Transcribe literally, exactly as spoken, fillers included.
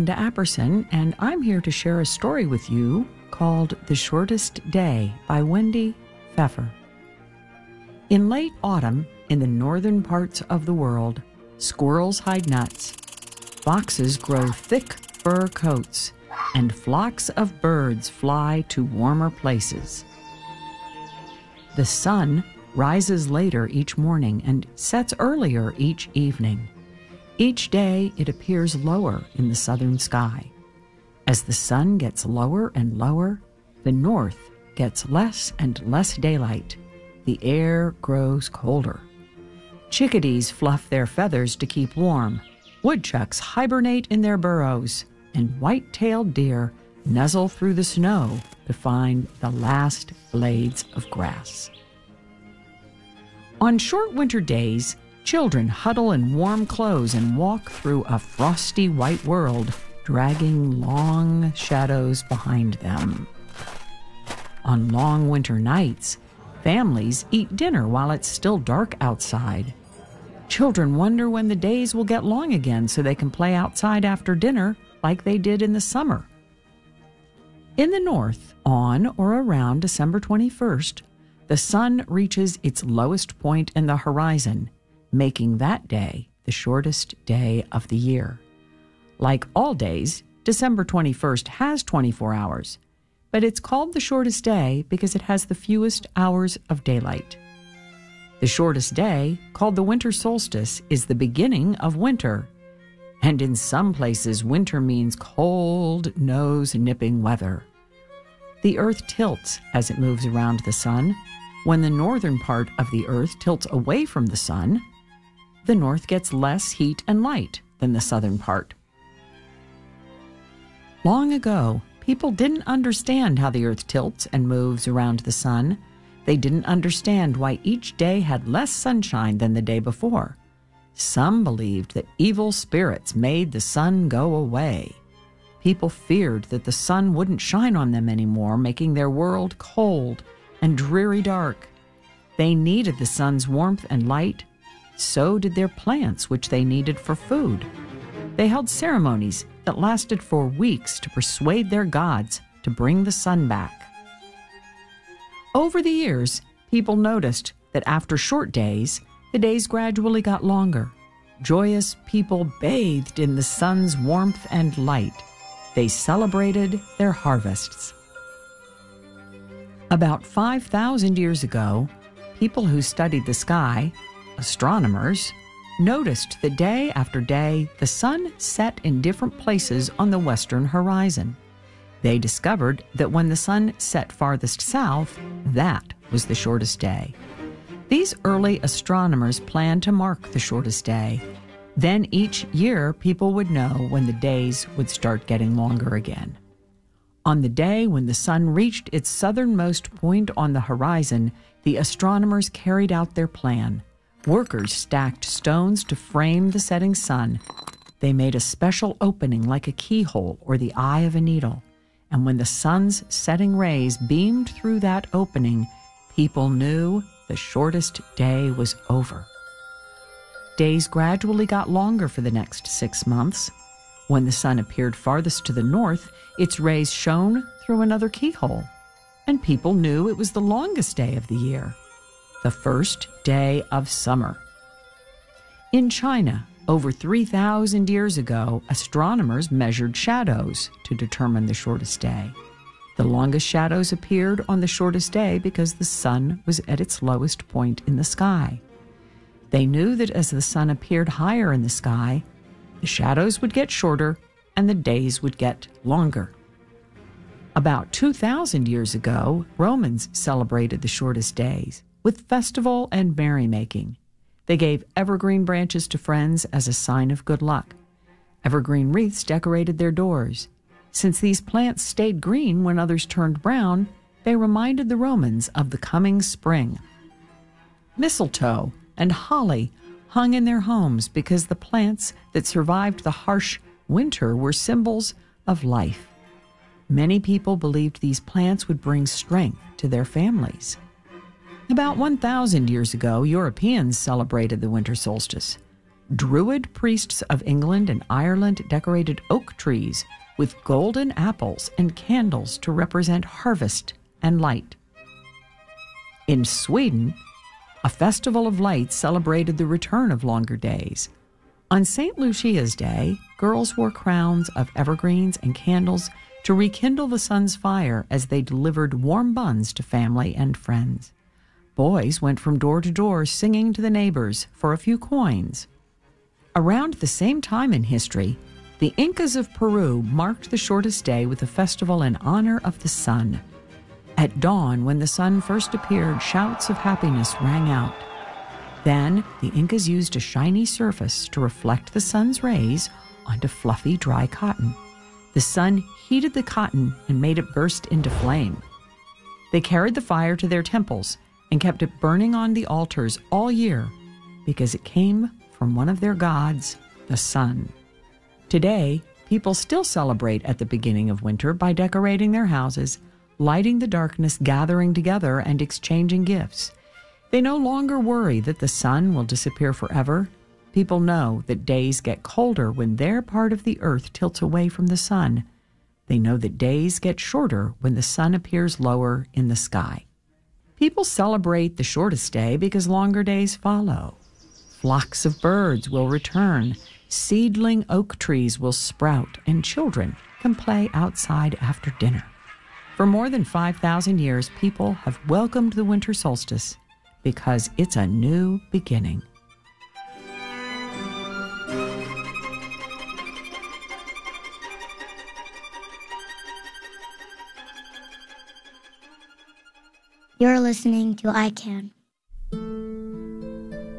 Linda Apperson, and I'm here to share a story with you called The Shortest Day by Wendy Pfeffer. In late autumn, in the northern parts of the world, squirrels hide nuts, foxes grow thick fur coats, and flocks of birds fly to warmer places. The sun rises later each morning and sets earlier each evening. Each day it appears lower in the southern sky. As the sun gets lower and lower, the north gets less and less daylight. The air grows colder. Chickadees fluff their feathers to keep warm. Woodchucks hibernate in their burrows, and white-tailed deer nuzzle through the snow to find the last blades of grass. On short winter days, children huddle in warm clothes and walk through a frosty white world, dragging long shadows behind them. On long winter nights, families eat dinner while it's still dark outside. Children wonder when the days will get long again so they can play outside after dinner like they did in the summer. In the north, on or around December twenty-first, the sun reaches its lowest point in the horizon, making that day the shortest day of the year. Like all days, December twenty-first has twenty-four hours, but it's called the shortest day because it has the fewest hours of daylight. The shortest day, called the winter solstice, is the beginning of winter. And in some places, winter means cold, nose-nipping weather. The earth tilts as it moves around the sun. When the northern part of the earth tilts away from the sun, the north gets less heat and light than the southern part. Long ago, people didn't understand how the earth tilts and moves around the sun. They didn't understand why each day had less sunshine than the day before. Some believed that evil spirits made the sun go away. People feared that the sun wouldn't shine on them anymore, making their world cold and dreary dark. They needed the sun's warmth and light. So did their plants, which they needed for food. They held ceremonies that lasted for weeks to persuade their gods to bring the sun back. Over the years, people noticed that after short days, the days gradually got longer. Joyous people bathed in the sun's warmth and light. They celebrated their harvests. About five thousand years ago, people who studied the sky, astronomers, noticed that day after day the sun set in different places on the western horizon. They discovered that when the sun set farthest south, that was the shortest day. These early astronomers planned to mark the shortest day. Then each year, people would know when the days would start getting longer again. On the day when the sun reached its southernmost point on the horizon, the astronomers carried out their plan. Workers stacked stones to frame the setting sun. They made a special opening like a keyhole or the eye of a needle. And when the sun's setting rays beamed through that opening, people knew the shortest day was over. Days gradually got longer for the next six months. When the sun appeared farthest to the north, its rays shone through another keyhole, and people knew it was the longest day of the year, the first day of summer. In China, over three thousand years ago, astronomers measured shadows to determine the shortest day. The longest shadows appeared on the shortest day because the sun was at its lowest point in the sky. They knew that as the sun appeared higher in the sky, the shadows would get shorter and the days would get longer. About two thousand years ago, Romans celebrated the shortest days with festival and merrymaking. They gave evergreen branches to friends as a sign of good luck. Evergreen wreaths decorated their doors. Since these plants stayed green when others turned brown, they reminded the Romans of the coming spring. Mistletoe and holly hung in their homes because the plants that survived the harsh winter were symbols of life. Many people believed these plants would bring strength to their families. About one thousand years ago, Europeans celebrated the winter solstice. Druid priests of England and Ireland decorated oak trees with golden apples and candles to represent harvest and light. In Sweden, a festival of lights celebrated the return of longer days. On Saint Lucia's Day, girls wore crowns of evergreens and candles to rekindle the sun's fire as they delivered warm buns to family and friends. Boys went from door to door singing to the neighbors for a few coins. Around the same time in history, the Incas of Peru marked the shortest day with a festival in honor of the sun. At dawn, when the sun first appeared, shouts of happiness rang out. Then, the Incas used a shiny surface to reflect the sun's rays onto fluffy, dry cotton. The sun heated the cotton and made it burst into flame. They carried the fire to their temples and kept it burning on the altars all year because it came from one of their gods, the sun. Today, people still celebrate at the beginning of winter by decorating their houses, lighting the darkness, gathering together, and exchanging gifts. They no longer worry that the sun will disappear forever. People know that days get colder when their part of the earth tilts away from the sun. They know that days get shorter when the sun appears lower in the sky. People celebrate the shortest day because longer days follow. Flocks of birds will return, seedling oak trees will sprout, and children can play outside after dinner. For more than five thousand years, people have welcomed the winter solstice because it's a new beginning. You're listening to I C A N.